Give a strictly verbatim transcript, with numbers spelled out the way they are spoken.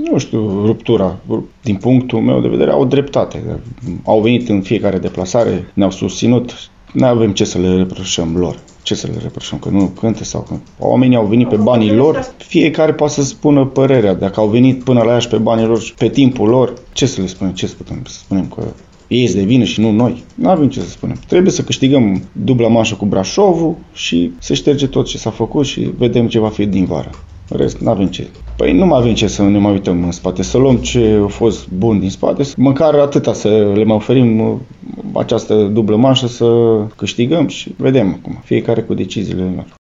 nu știu, ruptura. Din punctul meu de vedere au dreptate. Au venit în fiecare deplasare, ne-au susținut, nu avem ce să le reproșăm lor. Ce să le reproșăm, că nu cânte sau că... Oamenii au venit pe banii lor, fiecare poate să spună părerea. Dacă au venit până la Iași pe banii lor și pe timpul lor, ce să le spunem? Ce să putem să spunem? Că ei sunt de vină și nu noi. Nu avem ce să spunem. Trebuie să câștigăm dubla manșă cu Brașovul și să șterge tot ce s-a făcut și vedem ce va fi din vară. În rest, nu avem ce. Păi nu mai avem ce să ne mai uităm în spate, să luăm ce a fost bun din spate, măcar atâta să le mai oferim această dublă manșă, să câștigăm și vedem acum, fiecare cu deciziile lor.